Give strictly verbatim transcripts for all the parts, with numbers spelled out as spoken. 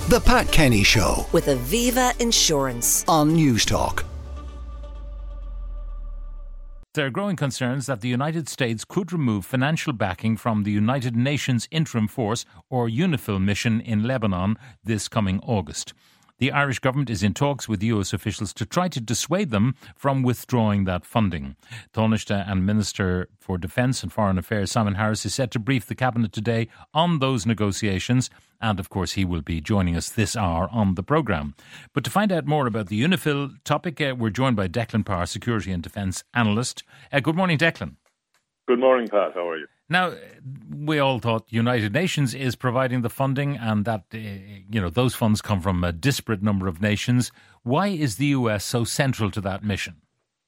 The Pat Kenny Show with Aviva Insurance on Newstalk. There are growing concerns that the United States could remove financial backing from the United Nations Interim Force, or UNIFIL, mission in Lebanon this coming August. The Irish government is in talks with U S officials to try to dissuade them from withdrawing that funding. Taoiseach and Minister for Defence and Foreign Affairs Simon Harris is set to brief the Cabinet today on those negotiations, and of course he will be joining us this hour on the programme. But to find out more about the UNIFIL topic, uh, we're joined by Declan Power, Security and Defence Analyst. Uh, good morning, Declan. Good morning, Pat. How are you? Now, we all thought United Nations is providing the funding and that, uh, you know, those funds come from a disparate number of nations. Why is the U S so central to that mission?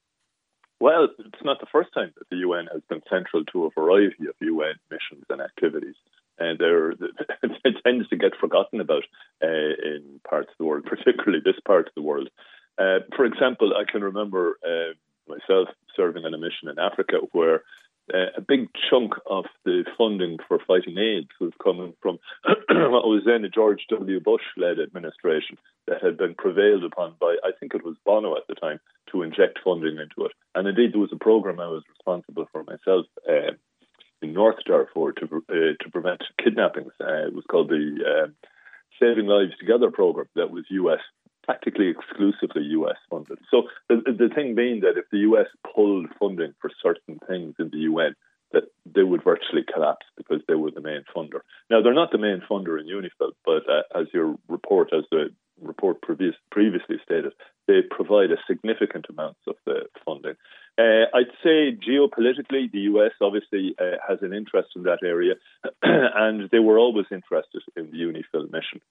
Well, it's not the first time that the U N has been central to a variety of U N missions and activities. And they're, it tends to get forgotten about uh, in parts of the world, particularly this part of the world. Uh, for example, I can remember uh, myself serving on a mission in Africa where Uh, a big chunk of the funding for fighting AIDS was coming from what was then a George W. Bush-led administration that had been prevailed upon by, I think it was Bono at the time, to inject funding into it. And indeed, there was a program I was responsible for myself uh, in North Darfur to uh, to prevent kidnappings. Uh, it was called the uh, Saving Lives Together program that was U S practically exclusively U S funded. So the, the thing being that if the U S pulled funding for certain things in the U N, that they would virtually collapse because they were the main funder. Now, they're not the main funder in UNIFIL, but uh, as your report, as the report previous, previously stated, they provide a significant amounts of the funding. Uh, I'd say geopolitically, the U S obviously uh, has an interest in that area, and they were always interested in the UNIFIL mission.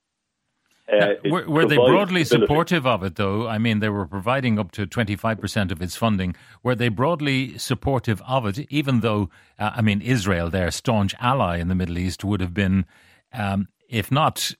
Uh, Uh, were, were they broadly supportive of it, though? I mean, they were providing up to twenty-five percent of its funding. Were they broadly supportive of it, even though, uh, I mean, Israel, their staunch ally in the Middle East, would have been, um, if not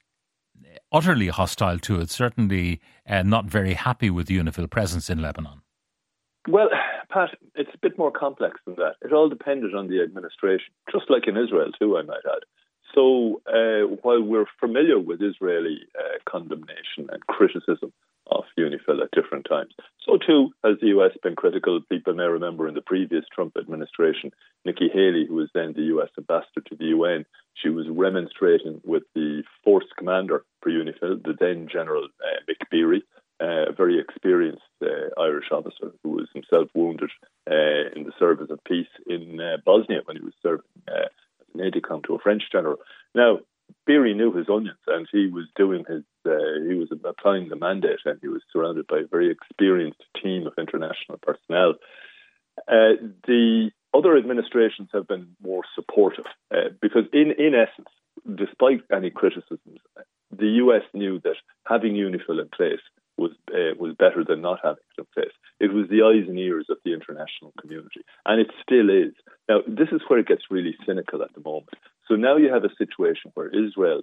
utterly hostile to it, certainly uh, not very happy with the UNIFIL presence in Lebanon? Well, Pat, it's a bit more complex than that. It all depended on the administration, just like in Israel too, I might add. So uh, while we're familiar with Israeli uh, condemnation and criticism of UNIFIL at different times, so too has the U S been critical. People may remember in the previous Trump administration, Nikki Haley, who was then the U S ambassador to the U N, she was remonstrating with the force commander for UNIFIL, the then General uh, Mick Beery, uh, a very experienced uh, Irish officer who was himself wounded uh, in the service of peace in uh, Bosnia when he was serving uh, an aide-de-camp to a French general. Now, Beery knew his onions, and he was doing his, uh, he was applying the mandate, and he was surrounded by a very experienced team of international personnel. Uh, the other administrations have been more supportive, uh, because in, in essence, despite any criticisms, the U S knew that having UNIFIL in place was uh, was better than not having it in place. It was the eyes and ears of the international community, and it still is. Now, this is where it gets really cynical at the moment. So now you have a situation where Israel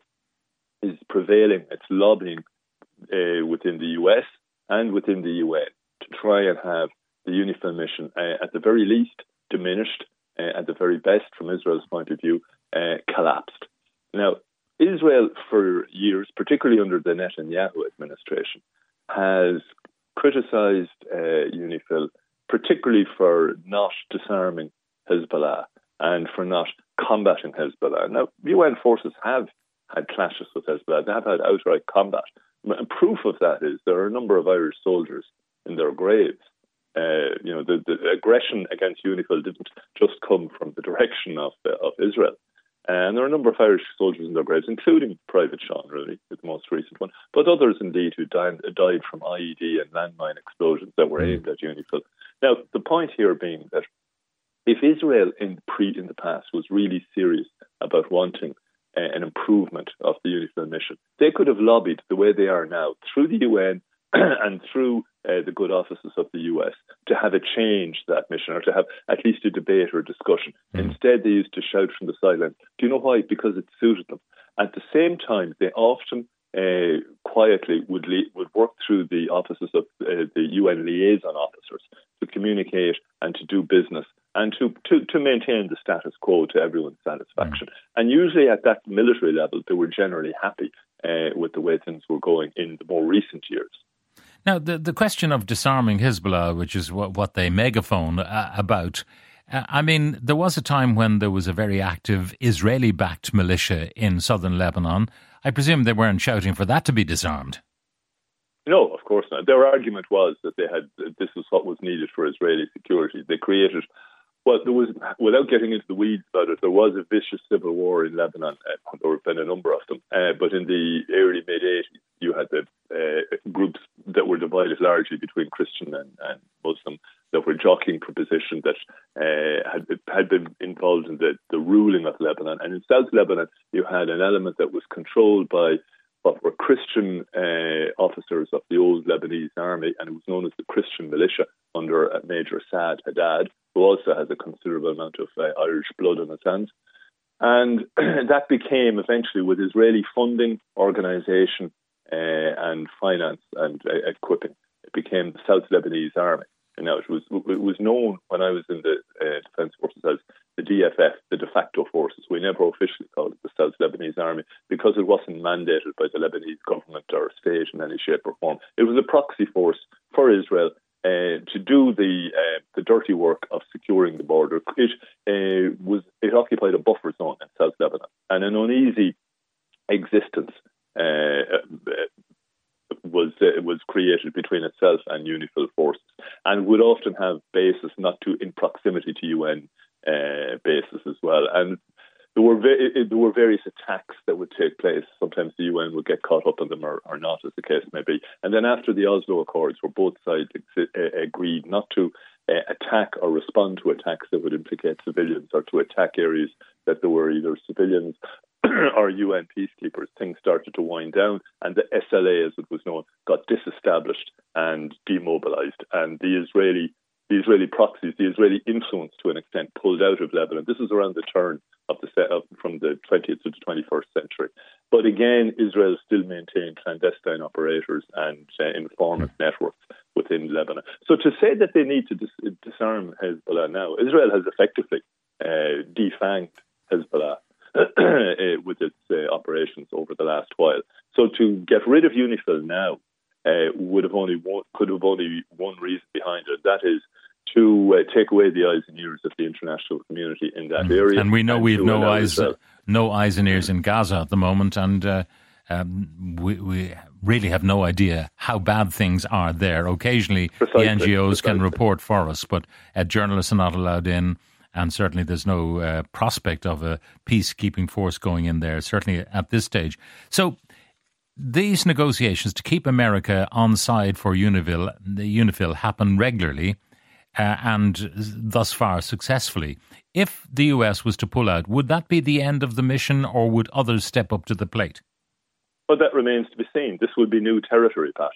is prevailing, it's lobbying uh, within the U S and within the U N to try and have the UNIFIL mission, uh, at the very least, diminished, uh, at the very best, from Israel's point of view, uh, collapsed. Now, Israel, for years, particularly under the Netanyahu administration, has criticised uh, UNIFIL, particularly for not disarming Hezbollah and for not combating Hezbollah. Now, U N forces have had clashes with Hezbollah. They have had outright combat. And proof of that is there are a number of Irish soldiers in their graves. Uh, you know, the, the aggression against UNIFIL didn't just come from the direction of, uh, of Israel. And there are a number of Irish soldiers in their graves, including Private Sean, really, the most recent one, but others indeed who died, died from I E D and landmine explosions that were aimed at UNIFIL. Now, the point here being that if Israel in pre in the past was really serious about wanting uh, an improvement of the UNIFIL mission, they could have lobbied the way they are now through the U N and through uh, the good offices of the U S to have a change to that mission, or to have at least a debate or a discussion. Mm. Instead, they used to shout from the sidelines. Do you know why? Because it suited them. At the same time, they often uh, quietly would le- would work through the offices of uh, the U N liaison officers to communicate and to do business and to, to, to maintain the status quo to everyone's satisfaction. Mm. And usually at that military level, they were generally happy uh, with the way things were going in the more recent years. Now, the, the question of disarming Hezbollah, which is what, what they megaphone uh, about, uh, I mean, there was a time when there was a very active Israeli-backed militia in southern Lebanon. I presume they weren't shouting for that to be disarmed. No, of course not. Their argument was that they had this was what was needed for Israeli security. They created, well, there was, without getting into the weeds about it, there was a vicious civil war in Lebanon. Uh, there have been a number of them. Uh, but in the early mid-eighties, you had the uh, groups that were divided largely between Christian and, and Muslim that were jockeying for position that uh, had, had been involved in the, the ruling of Lebanon. And in South Lebanon, you had an element that was controlled by what were Christian uh, officers of the old Lebanese army, and it was known as the Christian militia under uh, Major Saad Haddad, who also has a considerable amount of uh, Irish blood on his hands. And that became eventually, with Israeli funding, organisation uh, and finance and uh, equipping, it became the South Lebanese Army. And now it was it was known when I was in the uh, Defence Forces as the D F F, the de facto forces. We never officially called it the South Lebanese Army because it wasn't mandated by the Lebanese government or state in any shape or form. It was a proxy force for Israel uh, to do the uh, the dirty work of securing the border. It uh, was it occupied a buffer zone in South Lebanon, and an uneasy existence uh, was uh, was created between itself and UNIFIL forces, and would often have bases not too in proximity to U N uh, bases as well. And there were ve- there were various attacks that would take place. Sometimes the U N would get caught up on them, or, or not, as the case may be. And then after the Oslo Accords, where both sides ex- uh, agreed not to uh, attack or respond to attacks that would implicate civilians, or to attack areas that there were either civilians or U N peacekeepers, things started to wind down, and the S L A, as it was known, got disestablished and demobilized. And the Israeli the Israeli proxies, the Israeli influence to an extent, pulled out of Lebanon. This is around the turn of the set up from the twentieth to the twenty-first century. But again, Israel still maintained clandestine operators and uh, informant networks within Lebanon. So to say that they need to dis- disarm Hezbollah now, Israel has effectively uh, defanged Hezbollah with its uh, operations over the last while. So to get rid of UNIFIL now uh, would have only one, could have only one reason behind it. That is to uh, take away the eyes and ears of the international community in that mm. area. And we know and we have no eyes, uh, no eyes and ears in Gaza at the moment, and uh, um, we, we really have no idea how bad things are there. Occasionally, precisely, the N G Os precisely. can report for us, but uh, journalists are not allowed in. And certainly there's no uh, prospect of a peacekeeping force going in there, certainly at this stage. So these negotiations to keep America on side for UNIFIL, the UNIFIL happen regularly uh, and thus far successfully. If the U S was to pull out, would that be the end of the mission, or would others step up to the plate? Well, that remains to be seen. This would be new territory, Pat.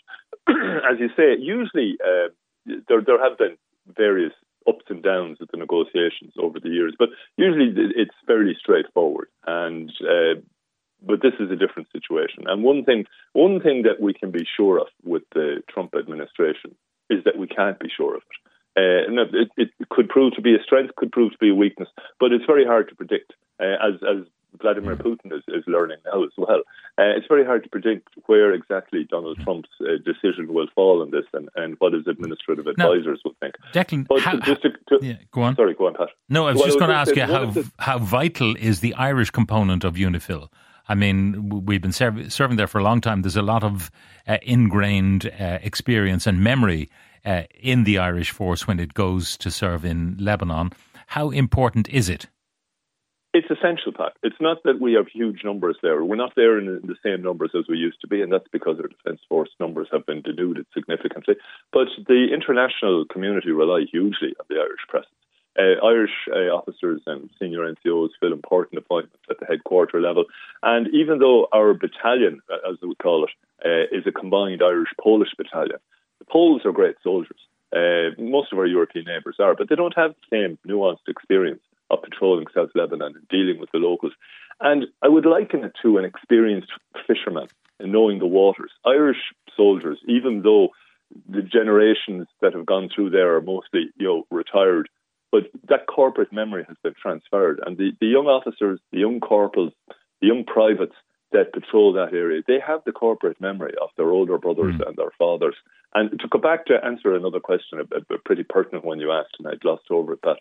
As you say, usually uh, there, there have been various ups and downs with the negotiations over the years, but usually it's fairly straightforward. And uh, but this is a different situation. And one thing, one thing that we can be sure of with the Trump administration is that we can't be sure of it. Uh, no, it, it could prove to be a strength, could prove to be a weakness, but it's very hard to predict. Uh, as as Vladimir Putin is, is learning now as well. Uh, it's very hard to predict where exactly Donald Trump's uh, decision will fall on this, and, and what his administrative advisors now, will think. Declan, but how, just to, to, yeah, go on. Sorry, go on, Pat. No, I was well, just I going to ask you how the, how vital is the Irish component of UNIFIL? I mean, we've been serv- serving there for a long time. There's a lot of uh, ingrained uh, experience and memory uh, in the Irish force when it goes to serve in Lebanon. How important is it? It's essential, Pat. It's not that we have huge numbers there. We're not there in the same numbers as we used to be, and that's because our Defence Force numbers have been denuded significantly. But the international community rely hugely on the Irish presence. Uh, Irish uh, officers and senior N C Os fill important appointments at the headquarter level. And even though our battalion, as we call it, uh, is a combined Irish-Polish battalion, the Poles are great soldiers. Uh, most of our European neighbours are, but they don't have the same nuanced experience of patrolling South Lebanon and dealing with the locals. And I would liken it to an experienced fisherman in knowing the waters. Irish soldiers, even though the generations that have gone through there are mostly, you know, retired, but that corporate memory has been transferred. And the, the young officers, the young corporals, the young privates that patrol that area, they have the corporate memory of their older brothers mm. and their fathers. And to go back to answer another question, a, a pretty pertinent one you asked, and I glossed over it, that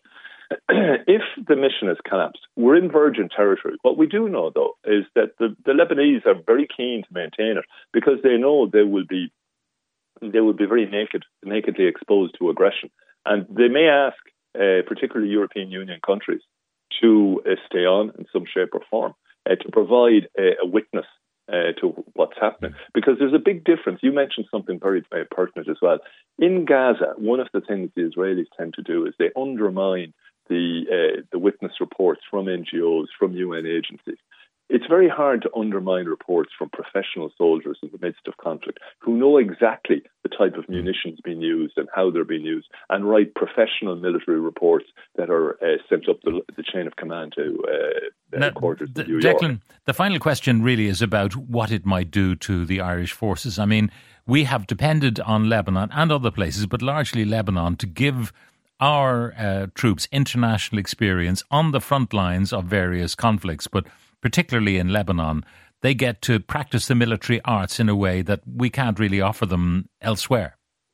if the mission has collapsed, we're in virgin territory. What we do know, though, is that the, the Lebanese are very keen to maintain it because they know they will be they will be very naked, nakedly exposed to aggression. And they may ask, uh, particularly European Union countries, to uh, stay on in some shape or form, uh, to provide a, a witness uh, to what's happening. Because there's a big difference. You mentioned something very, very pertinent as well. In Gaza, one of the things the Israelis tend to do is they undermine the uh, the witness reports from N G Os, from U N agencies. It's very hard to undermine reports from professional soldiers in the midst of conflict who know exactly the type of munitions being used and how they're being used, and write professional military reports that are uh, sent up the, the chain of command to uh, now, quarters the, in New York. Declan, the final question really is about what it might do to the Irish forces. I mean, we have depended on Lebanon and other places, but largely Lebanon, to give our uh, troops international experience on the front lines of various conflicts, but particularly in Lebanon, they get to practice the military arts in a way that we can't really offer them elsewhere.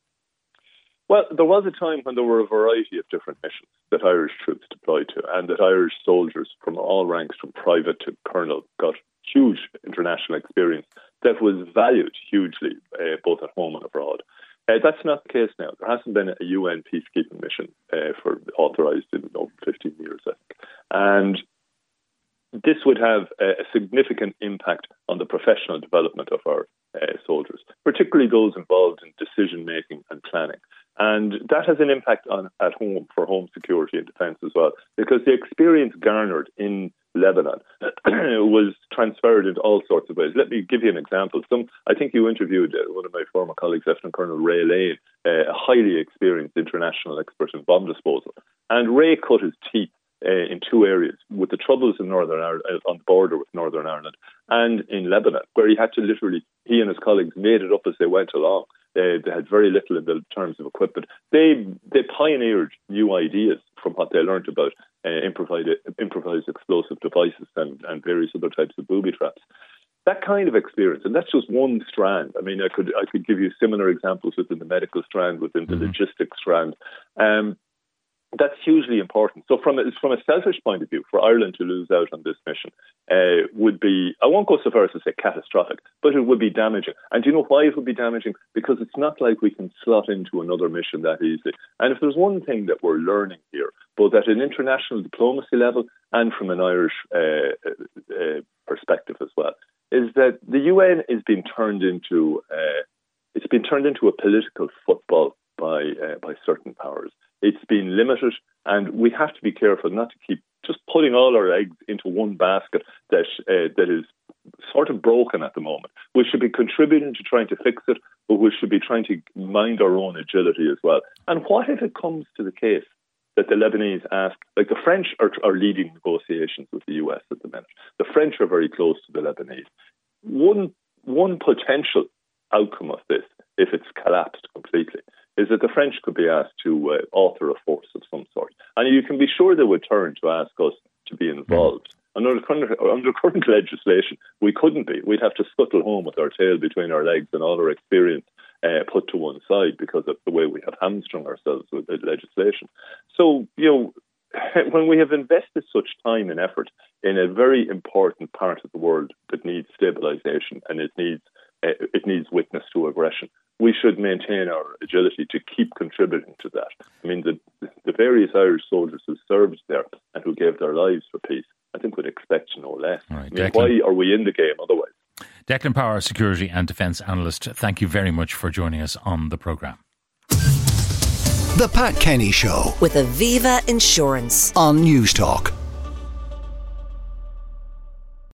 Well, there was a time when there were a variety of different missions that Irish troops deployed to, and that Irish soldiers from all ranks, from private to colonel, got huge international experience that was valued hugely, uh, both at home and abroad. Uh, that's not the case now. There hasn't been a U N peacekeeping mission uh, for authorised in over fifteen years, I think. And this would have a, a significant impact on the professional development of our uh, soldiers, particularly those involved in decision-making and planning. And that has an impact on at home for home security and defence as well, because the experience garnered in Lebanon was transferred in all sorts of ways. Let me give you an example. Some, I think you interviewed uh, one of my former colleagues, Lieutenant Colonel Ray Lane, uh, a highly experienced international expert in bomb disposal. And Ray cut his teeth Uh, in two areas, with the troubles in Northern Ireland, uh, on the border with Northern Ireland, and in Lebanon, where he had to literally, he and his colleagues made it up as they went along. They, they had very little in the terms of equipment. They they pioneered new ideas from what they learned about uh, improvised, improvised explosive devices and, and various other types of booby traps. That kind of experience, and that's just one strand. I mean, I could I could give you similar examples within the medical strand, within the mm-hmm. logistics strand. Um, That's hugely important. So from a, from a selfish point of view, for Ireland to lose out on this mission uh, would be, I won't go so far as to say catastrophic, but it would be damaging. And do you know why it would be damaging? Because it's not like we can slot into another mission that easily. And if there's one thing that we're learning here, both at an international diplomacy level and from an Irish uh, uh, perspective as well, is that the U N is being turned into, uh, it's been turned into a political football by uh, by certain powers. It's been limited, and we have to be careful not to keep just putting all our eggs into one basket that uh, that is sort of broken at the moment. We should be contributing to trying to fix it, but we should be trying to mind our own agility as well. And what if it comes to the case that the Lebanese ask, like the French are, are leading negotiations with the U S at the minute. The French are very close to the Lebanese. One one potential outcome of this, if it's collapsed completely, is that the French could be asked to uh, author a force of some sort. And you can be sure they would turn to ask us to be involved. And under current, under current legislation, we couldn't be. We'd have to scuttle home with our tail between our legs and all our experience uh, put to one side because of the way we have hamstrung ourselves with the legislation. So, you know, when we have invested such time and effort in a very important part of the world that needs stabilisation and it needs uh, it needs witness to aggression, we should maintain our agility to keep contributing to that. I mean, the the various Irish soldiers who served there and who gave their lives for peace, I think would expect no less. Right, I mean, why are we in the game otherwise? Declan Power, security and defence analyst, thank you very much for joining us on the programme. The Pat Kenny Show with Aviva Insurance on News Talk.